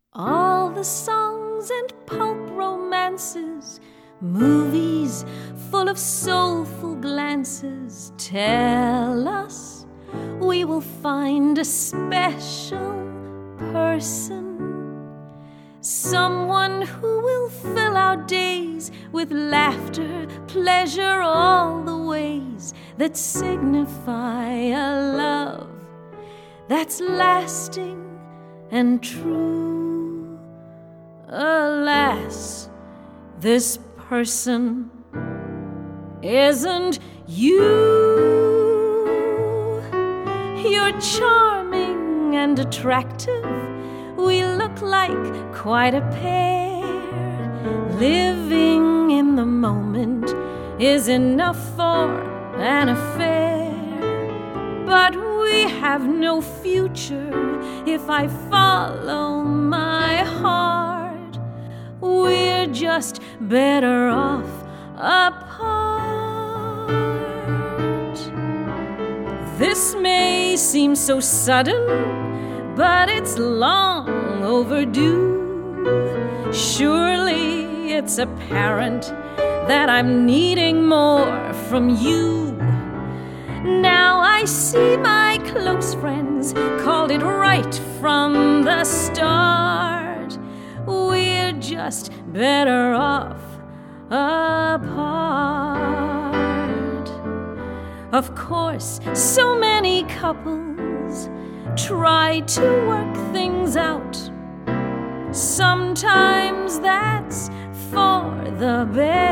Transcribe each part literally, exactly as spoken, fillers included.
All the songs and pulp romances, movies full of soulful glances, tell us we will find a special person, someone who will fill our days with laughter, pleasure, all the ways that signify a love that's lasting and true. Alas, this person isn't you. You're charming and attractive. We look like quite a pair. Living in the moment is enough for an affair. But we have no future if I follow my heart. We're just better off apart. This may seem so sudden, but it's long overdue. Surely it's apparent that I'm needing more from you. Now I see my close friends called it right from the start. We're just better off apart. Of course, so many couples try to work things out. Sometimes that's for the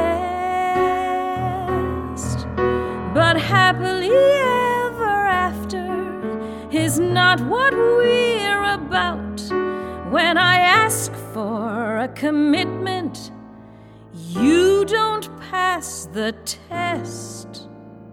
best. But happily ever after is not what we're about. When I ask for a commitment, you don't pass the test.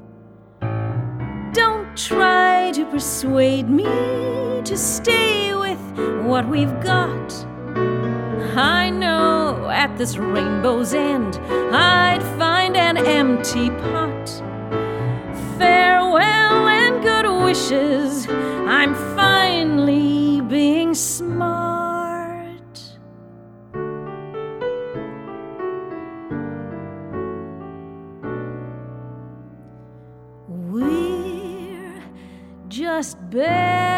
Don't try to persuade me to stay with what we've got. I know at this rainbow's end I'd find an empty pot. Farewell and good wishes, I'm finally being smart. We're just better